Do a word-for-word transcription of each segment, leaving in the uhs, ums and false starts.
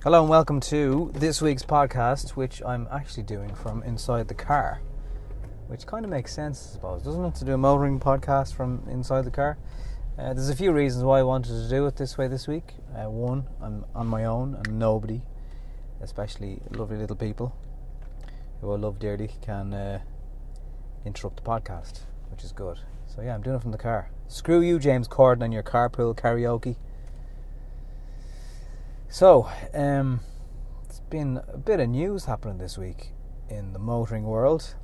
Hello and welcome to this week's podcast, which I'm actually doing from inside the car, which kind of makes sense, I suppose, doesn't it, to do a motoring podcast from inside the car? Uh, there's a few reasons why I wanted to do it this way this week. Uh, one, I'm on my own and nobody, especially lovely little people who I love dearly, can uh, interrupt the podcast, which is good. So yeah, I'm doing it from the car. Screw you, James Corden, and your carpool karaoke. So, um, it's been a bit of news happening this week in the motoring world.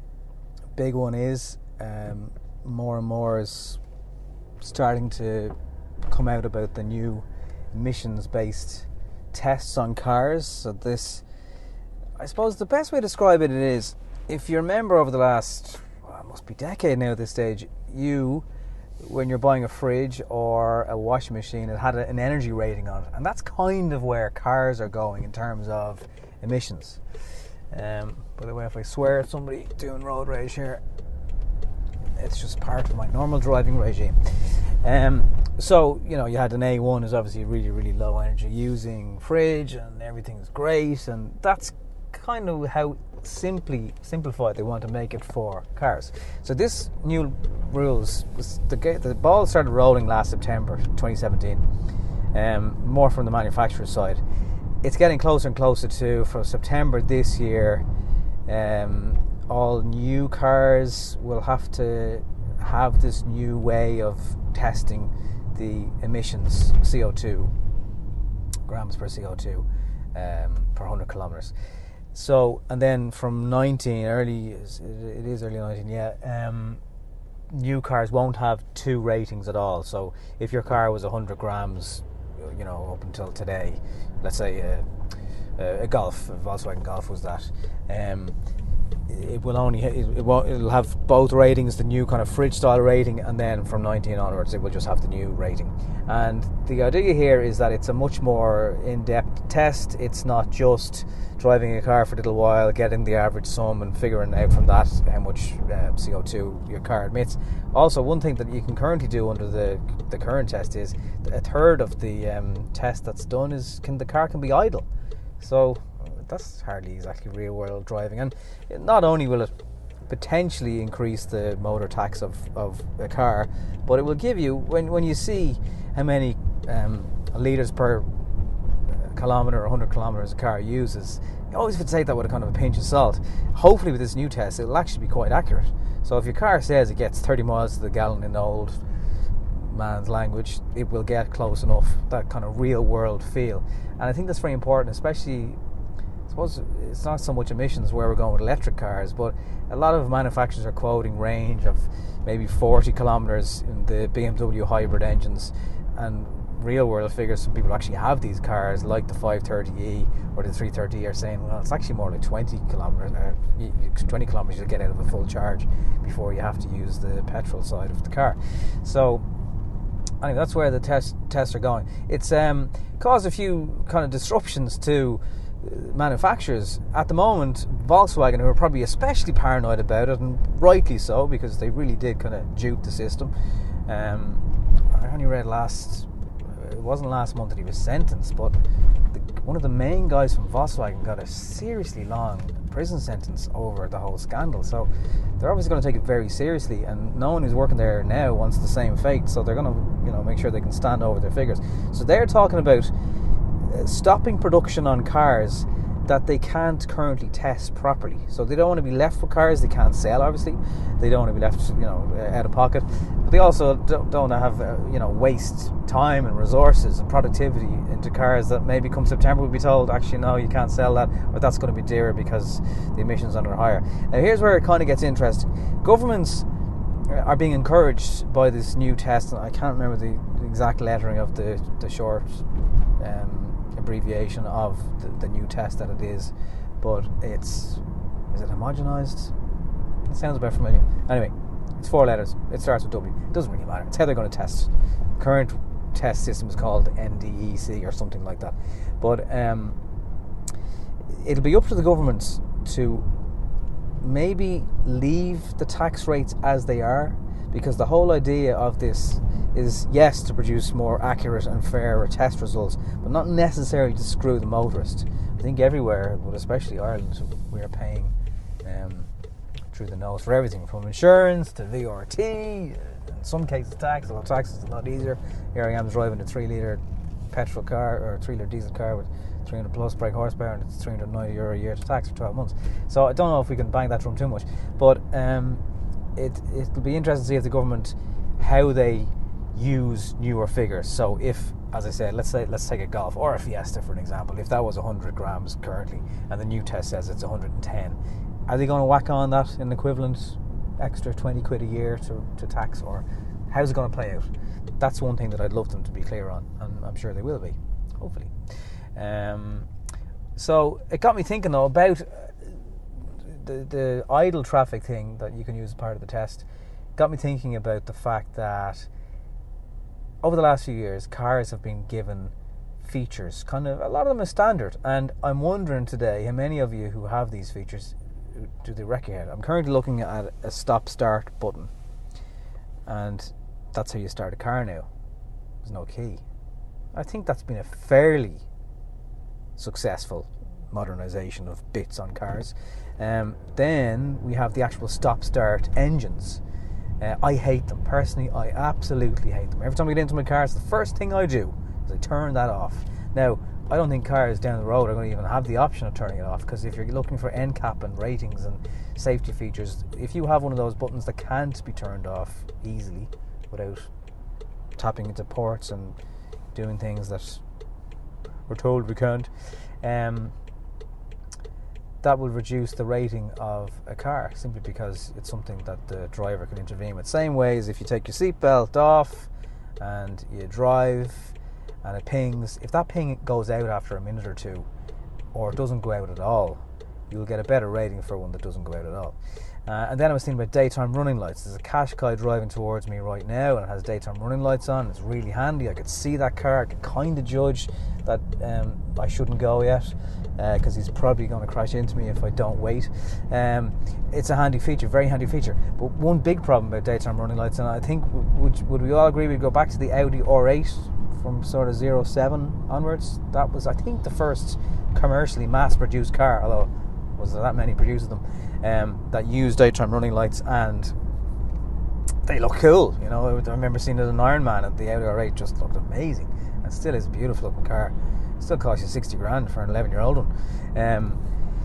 Big one is um, more and more is starting to come out about the new emissions-based tests on cars. So this, I suppose the best way to describe it is, if you remember over the last, well, it must be a decade now at this stage, you, when you're buying a fridge or a washing machine, it had a, an energy rating on it, and that's kind of where cars are going in terms of emissions. Um, by the way, if I swear at somebody doing road rage here, it's just part of my normal driving regime. Um, so, you know, you had an A one is obviously a really, really low energy using fridge, and everything's great, and that's kind of how simply simplified they want to make it for cars. So this new rules, the the ball started rolling last September twenty seventeen, um, more from the manufacturer's side. It's getting closer and closer to, from September this year, um, all new cars will have to have this new way of testing the emissions, C O two, grams per C O two, um, per one hundred kilometers. So, and then from nineteen, early, it is early nineteen, yeah, um, new cars won't have two ratings at all. So if your car was one hundred grams, you know, up until today, let's say a, a Golf, a Volkswagen Golf was that, um, it will only, it, it won't, it'll have both ratings, the new kind of fridge style rating, and then from nineteen onwards it will just have the new rating. And the idea here is that it's a much more in-depth test. It's not just driving a car for a little while, getting the average sum and figuring out from that how much uh, C O two your car emits. Also, one thing that you can currently do under the the current test is a third of the um, test that's done is can the car can be idle. So that's hardly exactly real world driving, and not only will it potentially increase the motor tax of, of a car, but it will give you, when when you see how many um, litres per kilometre or one hundred kilometres a car uses, you always have to take that with a kind of a pinch of salt. Hopefully with this new test it'll actually be quite accurate. So if your car says it gets thirty miles to the gallon in old man's language, it will get close enough, that kind of real world feel. And I think that's very important, especially, I suppose it's not so much emissions where we're going with electric cars, but a lot of manufacturers are quoting range of maybe forty kilometres in the B M W hybrid engines, and real world figures, some people actually have these cars like the five thirty E or the three thirty E are saying, well, it's actually more like twenty kilometres, uh, twenty kilometres you'll get out of a full charge before you have to use the petrol side of the car. So anyway, that's where the test, tests are going. It's um, caused a few kind of disruptions to manufacturers at the moment. Volkswagen, who are probably especially paranoid about it, and rightly so, because they really did kind of dupe the system. um, I only read last it wasn't last month that he was sentenced, but the, one of the main guys from Volkswagen got a seriously long prison sentence over the whole scandal. So they're obviously going to take it very seriously, and no one who's working there now wants the same fate, so they're going to, you know, make sure they can stand over their figures. So they're talking about stopping production on cars that they can't currently test properly. So they don't want to be left with cars they can't sell, obviously. They don't want to be left, you know, out of pocket. But they also don't, don't want to have, uh, you know, waste time and resources and productivity into cars that maybe come September will be told, actually, no, you can't sell that, or that's going to be dearer because the emissions are higher. Now, here's where it kind of gets interesting. Governments are being encouraged by this new test, and I can't remember the, the exact lettering of the, the short um, abbreviation of the, the new test that it is, but it's, is it homogenized? It sounds a bit familiar. Anyway, it's four letters. It starts with W. It doesn't really matter. It's how they're going to test. Current test system is called N D E C or something like that. But um, it'll be up to the government to maybe leave the tax rates as they are, because the whole idea of this is, yes, to produce more accurate and fairer test results, but not necessarily to screw the motorist. I think everywhere, but especially Ireland, we are paying um, through the nose for everything, from insurance to V R T, in some cases tax, although tax is a lot easier. Here I am driving a three litre petrol car, or a three litre diesel car with three hundred plus brake horsepower, and it's three hundred ninety euro a year to tax for twelve months. So I don't know if we can bang that drum too much, but um, it, it'll be interesting to see if the government, how they use newer figures. So if, as I said, let's say let's take a Golf or a Fiesta for an example. If that was one hundred grams currently, and the new test says it's one hundred ten, are they going to whack on that an equivalent extra twenty quid a year to, to tax, or how's it going to play out? That's one thing that I'd love them to be clear on, and I'm sure they will be, hopefully. Um, so it got me thinking though about the the idle traffic thing that you can use as part of the test. Got me thinking about the fact that over the last few years, cars have been given features, kind of a lot of them are standard, and I'm wondering today how many of you who have these features do they wreck your head. I'm currently looking at a stop-start button, and that's how you start a car now. There's no key. I think that's been a fairly successful modernisation of bits on cars. Um, then we have the actual stop-start engines. Uh, I hate them. Personally, I absolutely hate them. Every time I get into my car, it's the first thing I do is I turn that off. Now, I don't think cars down the road are going to even have the option of turning it off, because if you're looking for N CAP and ratings and safety features, if you have one of those buttons that can't be turned off easily without tapping into ports and doing things that we're told we can't, um, that will reduce the rating of a car, simply because it's something that the driver can intervene with. Same way as if you take your seatbelt off and you drive and it pings, if that ping goes out after a minute or two, or it doesn't go out at all, you'll get a better rating for one that doesn't go out at all. Uh, and then I was thinking about daytime running lights. There's a Qashqai driving towards me right now, and it has daytime running lights on. It's really handy. I could see that car. I could kind of judge that um, I shouldn't go yet, because uh, he's probably going to crash into me if I don't wait. Um, it's a handy feature, very handy feature. But one big problem about daytime running lights, and I think would would we all agree we'd go back to the Audi R eight from sort of zero seven onwards. That was, I think, the first commercially mass-produced car, although was there that many produced them, um, that used daytime running lights, and they look cool. You know, I remember seeing it in Ironman, and the Audi R eight just looked amazing, and still is a beautiful looking car. Still costs you sixty grand for an eleven year old one. Um,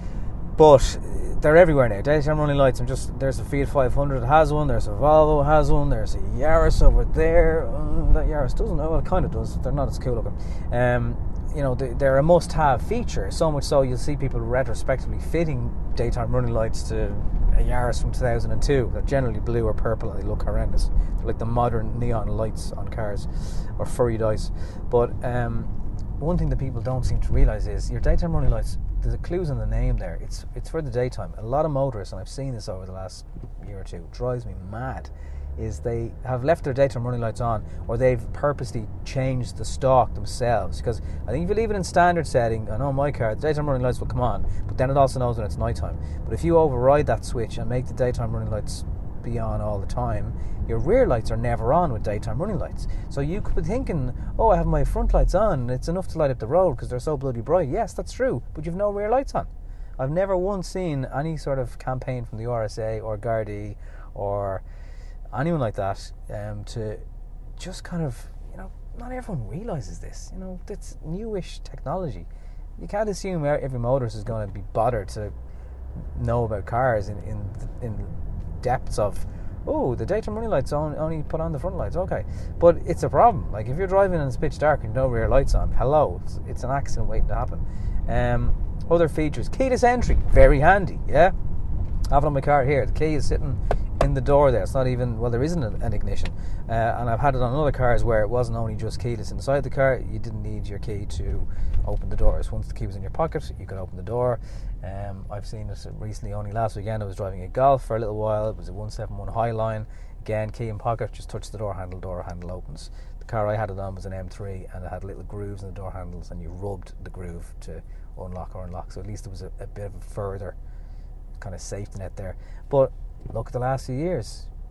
but they're everywhere now. Daytime running lights. I'm just there's a Fiat five hundred has one. There's a Volvo has one. There's a Yaris over there. Uh, that Yaris doesn't. Well, it kind of does. They're not as cool looking. Um, you know, they, they're a must-have feature. So much so you'll see people retrospectively fitting daytime running lights to a Yaris from two thousand two. They're generally blue or purple, and they look horrendous. They're like the modern neon lights on cars, or furry dice. But um, one thing that people don't seem to realise is your daytime running lights, there's a clues in the name there. It's it's for the daytime. A lot of motorists, and I've seen this over the last year or two, drives me mad, is they have left their daytime running lights on, or they've purposely changed the stock themselves. Because I think if you leave it in standard setting, I know in my car, the daytime running lights will come on, but then it also knows when it's nighttime. But if you override that switch and make the daytime running lights be on all the time, your rear lights are never on with daytime running lights. So you could be thinking, oh, I have my front lights on, it's enough to light up the road because they're so bloody bright. Yes, that's true, but you've no rear lights on. I've never once seen any sort of campaign from the R S A or Gardaí or anyone like that um, to just kind of, you know, not everyone realises this. You know, it's newish technology. You can't assume every motorist is going to be bothered to know about cars in in, in depths of, oh, the daytime running lights only, only put on the front lights, okay. But it's a problem. Like, if you're driving and it's pitch dark and no rear lights on, hello, it's, it's an accident waiting to happen. Um, other features, keyless entry, very handy, yeah? I have it on my car here. The key is sitting in the door there. It's not even, well, there isn't an ignition. Uh, and I've had it on other cars where it wasn't only just keyless inside the car, you didn't need your key to open the doors. Once the key was in your pocket, you could open the door. Um, I've seen it recently, only last weekend. I was driving a Golf for a little while. It was a one seventy-one Highline. Again, key in pocket, just touch the door handle, door handle opens. The car I had it on was an M three, and it had little grooves in the door handles, and you rubbed the groove to unlock or unlock. So at least there was a, a bit of a further kind of safety net there. But look at the last few years.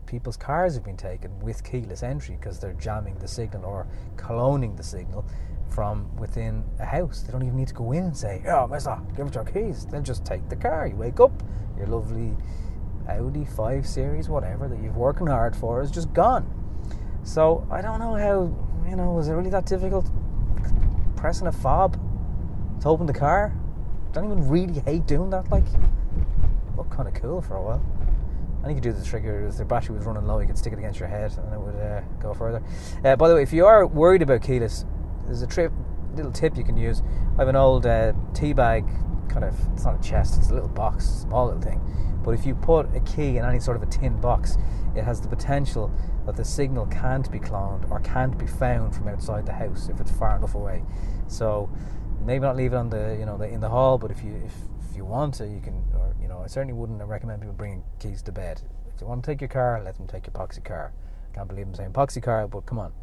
people's cars have been taken with keyless entry because they're jamming the signal or cloning the signal from within a house. They don't even need to go in and say, "Oh, mister, give us your keys." They'll just take the car. You wake up, your lovely Audi five Series, whatever, that you've working hard for is just gone. So I don't know how, you know, was it really that difficult pressing a fob to open the car? Don't even really hate doing that. Like, looked kind of cool for a while. And you could do the trigger if the battery was running low. You could stick it against your head and it would uh, go further. Uh, by the way, if you are worried about keyless, there's a trip, little tip you can use. I have an old uh, tea bag, kind of, it's not a chest, it's a little box, small little thing. But if you put a key in any sort of a tin box, it has the potential that the signal can't be cloned or can't be found from outside the house if it's far enough away. So maybe not leave it on the, you know, the, in the hall, but if you if, if you want to, you can. Or, you know, I certainly wouldn't recommend people bringing keys to bed. If you want to take your car, let them take your poxy car. Can't believe I'm saying poxy car, but come on.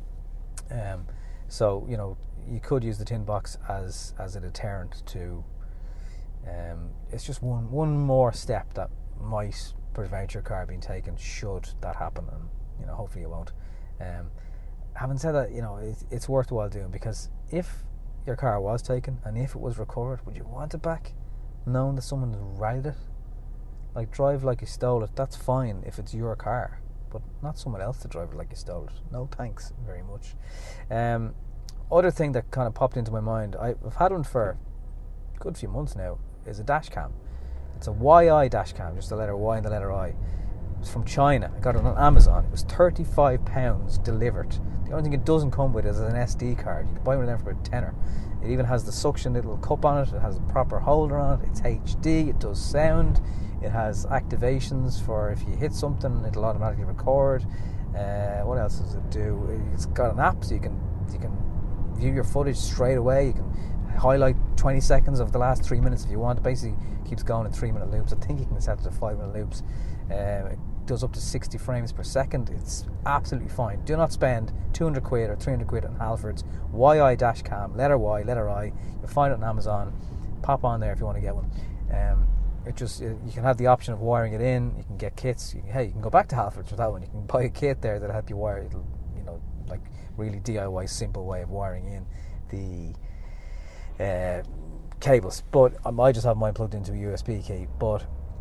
Um, so you know, you could use the tin box as as a deterrent to. Um, it's just one one more step that might prevent your car being taken should that happen, and you know, hopefully it won't. Um, having said that, you know, it, it's worthwhile doing, because if your car was taken and if it was recovered, would you want it back, knowing that someone has rallied it? Like, drive like you stole it. That's fine if it's your car, but not someone else to drive it like you stole it. No thanks very much. Um, other thing that kind of popped into my mind, I've had one for a good few months now, is a dash cam. It's a Y I dash cam, just the letter Y and the letter I. It's from China. I got it on Amazon. It was thirty-five pounds delivered. The only thing it doesn't come with is an S D card. You can buy one of them for about a tenner. It even has the suction little cup on it. It has a proper holder on it. It's H D. It does sound. It has activations for if you hit something, it'll automatically record. Uh, what else does it do? It's got an app, so you can you can view your footage straight away. You can highlight twenty seconds of the last three minutes if you want. It basically keeps going in three minute loops. I think you can set it to five minute loops. Uh, it does up to sixty frames per second. It's absolutely fine. Do not spend two hundred quid or three hundred quid on Halfords. Y I dash cam, letter Y, letter I. You'll find it on Amazon. Pop on there if you want to get one. Um, it just it, you can have the option of wiring it in. You can get kits. You can, hey, you can go back to Halfords with that one. You can buy a kit there that'll help you wire. It'll, you know, like really D I Y simple way of wiring in the uh, cables. But um, I just have mine plugged into a U S B key. But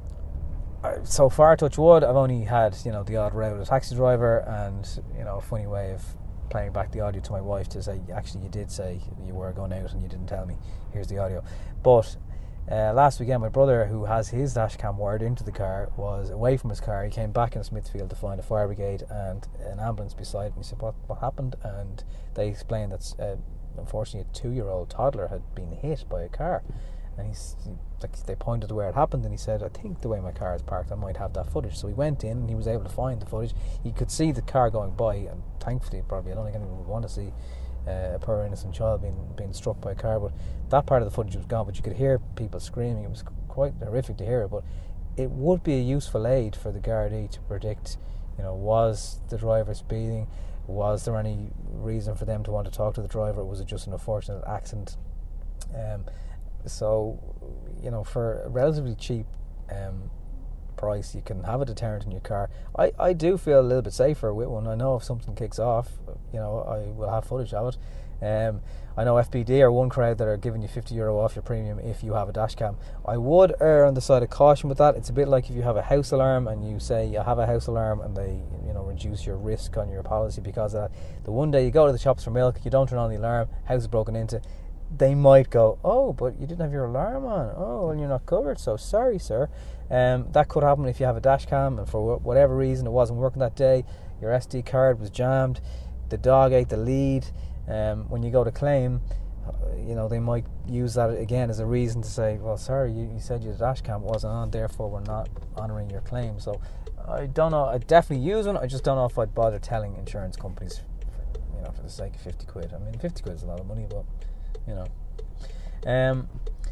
uh, so far, touch wood, I've only had, you know, the odd row with a taxi driver, and you know, a funny way of playing back the audio to my wife to say, actually, you did say you were going out and you didn't tell me. Here's the audio. But uh, last weekend, my brother, who has his dash cam wired into the car, was away from his car. He came back in Smithfield to find a fire brigade and an ambulance beside him. He said, what, what happened? And they explained that uh, unfortunately a two-year-old toddler had been hit by a car. And he's like, they pointed to where it happened, and he said, I think the way my car is parked, I might have that footage. So he went in and he was able to find the footage. He could see the car going by, and thankfully, probably, I don't think anyone would want to see uh, a poor innocent child being being struck by a car. But that part of the footage was gone. But you could hear people screaming. It was quite horrific to hear it. But it would be a useful aid for the Gardaí to predict, you know, was the driver speeding? Was there any reason for them to want to talk to the driver? Was it just an unfortunate accident? Um, so, you know, for a relatively cheap um, price, you can have a deterrent in your car. I, I do feel a little bit safer with one. I know if something kicks off, you know, I will have footage of it. Um, I know F B D are one crowd that are giving you fifty euro off your premium if you have a dash cam. I would err on the side of caution with that. It's a bit like if you have a house alarm and you say you have a house alarm and they, you know, reduce your risk on your policy because of that. The one day you go to the shops for milk, you don't turn on the alarm, house is broken into, they might go, oh, but you didn't have your alarm on. Oh, well, you're not covered, so sorry, sir. Um, that could happen if you have a dash cam and for whatever reason it wasn't working that day, your S D card was jammed, the dog ate the lead. Um, when you go to claim, you know, they might use that again as a reason to say, well, sorry, you, you said your dash cam wasn't on, therefore we're not honouring your claim. So I don't know, I'd definitely use one. I just don't know if I'd bother telling insurance companies, you know, for the sake of fifty quid. I mean, fifty quid is a lot of money, but you know. Um,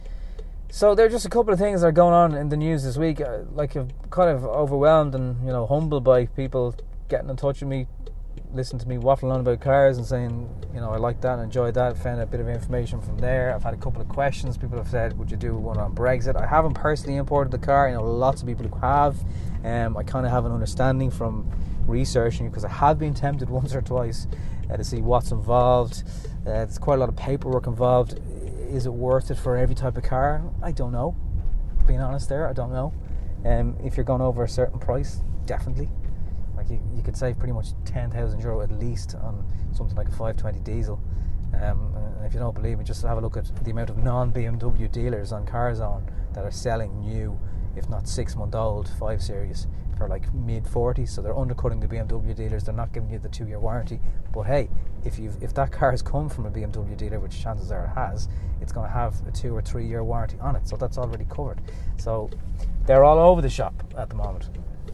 so there are just a couple of things that are going on in the news this week. Uh, like, I'm kind of overwhelmed and, you know, humbled by people getting in touch with me listening to me waffling on about cars and saying, you know, I like that and enjoyed that. Found a bit of information from there. I've had a couple of questions. People have said, would you do one on Brexit? I haven't personally imported the car. I know lots of people who have. Um, I kind of have an understanding from researching, because I have been tempted once or twice uh, to see what's involved. Uh, there's quite a lot of paperwork involved. Is it worth it for every type of car? I don't know. Being honest there, I don't know. Um, if you're going over a certain price, definitely. Like you, you could save pretty much ten thousand euro at least on something like a five twenty diesel. Um, and if you don't believe me, just have a look at the amount of non-B M W dealers on CarZone that are selling new, if not six month old five series for like mid forties. So they're undercutting the B M W dealers. They're not giving you the two year warranty. But hey, if you if that car has come from a B M W dealer, which chances are it has, it's going to have a two or three year warranty on it. So that's already covered. So they're all over the shop at the moment.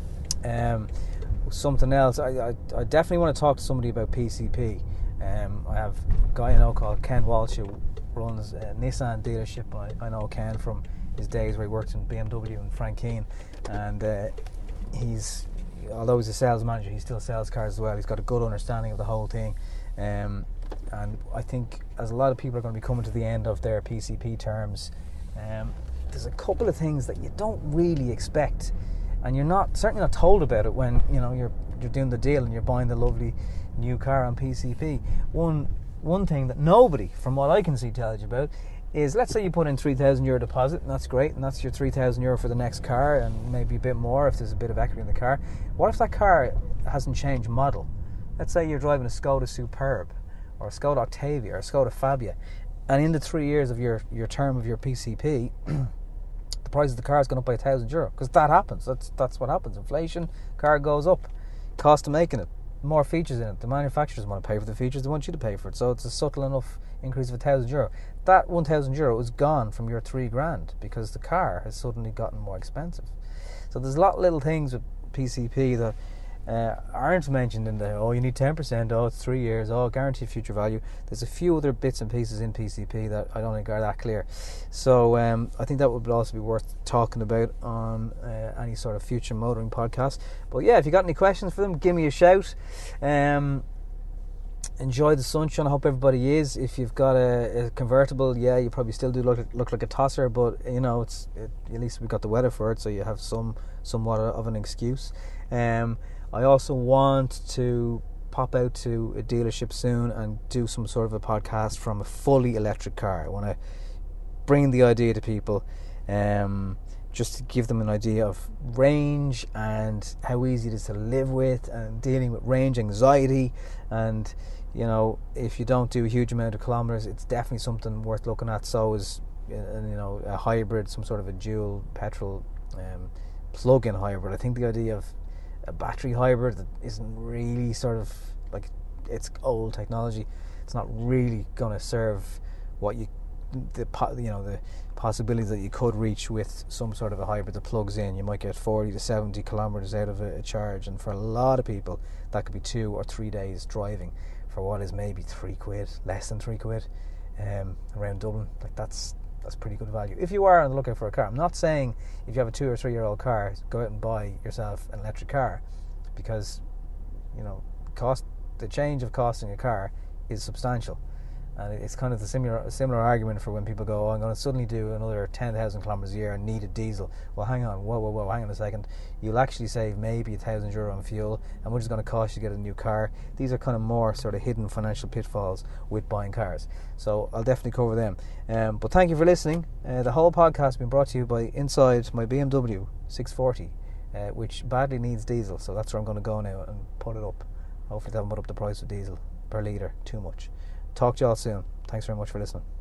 Um, something else, I, I, I definitely want to talk to somebody about P C P. Um, I have a guy I know called Ken Walsh who runs a Nissan dealership. I, I know Ken from his days where he worked in B M W and Frank Keane, and uh, he's, although he's a sales manager, he still sells cars as well. He's got a good understanding of the whole thing, um, and I think as a lot of people are going to be coming to the end of their P C P terms, um, there's a couple of things that you don't really expect, and you're not certainly not told about it when you know you're you're doing the deal and you're buying the lovely new car on P C P. One one thing that nobody, from what I can see, tells you about is, let's say you put in three thousand euro deposit, and that's great, and that's your three thousand euro for the next car, and maybe a bit more if there's a bit of equity in the car. What if that car hasn't changed model? Let's say you're driving a Skoda Superb, or a Skoda Octavia, or a Skoda Fabia, and in the three years of your, your term of your P C P, the price of the car has gone up by a thousand euro, because that happens. That's that's what happens. Inflation, car goes up, cost of making it, more features in it. The manufacturers want to pay for the features, they want you to pay for it. So it's a subtle enough increase of a thousand euro. That one thousand euro is gone from your three grand because the car has suddenly gotten more expensive. So there's a lot of little things with P C P that uh, aren't mentioned in the, oh, you need ten percent, oh, it's three years, oh, guaranteed future value. There's a few other bits and pieces in P C P that I don't think are that clear. So um, I think that would also be worth talking about on uh, any sort of future motoring podcast. But yeah, if you got any questions for them, give me a shout. Um, enjoy the sunshine. I hope everybody is. If you've got a, a convertible, yeah, you probably still do look look like a tosser, but you know, it's it, at least we've got the weather for it, so you have some somewhat of an excuse. Um, I also want to pop out to a dealership soon and do some sort of a podcast from a fully electric car. I want to bring the idea to people, um, just to give them an idea of range and how easy it is to live with, and dealing with range anxiety. And you know, if you don't do a huge amount of kilometers, it's definitely something worth looking at. So is uh, you know, a hybrid, some sort of a dual petrol um, plug-in hybrid. I think the idea of a battery hybrid that isn't really sort of like, it's old technology. It's not really going to serve what you the you know the possibilities that you could reach with some sort of a hybrid that plugs in. You might get forty to seventy kilometers out of a, a charge, and for a lot of people that could be two or three days driving for what is maybe three quid, less than three quid, um, around Dublin. Like that's that's pretty good value if you are looking for a car. I'm not saying if you have a two or three year old car, go out and buy yourself an electric car, because you know cost the change of costing a car is substantial. And it's kind of the similar similar argument for when people go, oh, I'm going to suddenly do another ten thousand kilometres a year and need a diesel. Well, hang on, whoa, whoa, whoa, hang on a second. You'll actually save maybe a thousand euro on fuel, and what is it going to cost you to get a new car? These are kind of more sort of hidden financial pitfalls with buying cars. So I'll definitely cover them. Um, but thank you for listening. Uh, the whole podcast has been brought to you by inside my B M W six forty, uh, which badly needs diesel. So that's where I'm going to go now and put it up. Hopefully they haven't put up the price of diesel per litre too much. Talk to you all soon. Thanks very much for listening.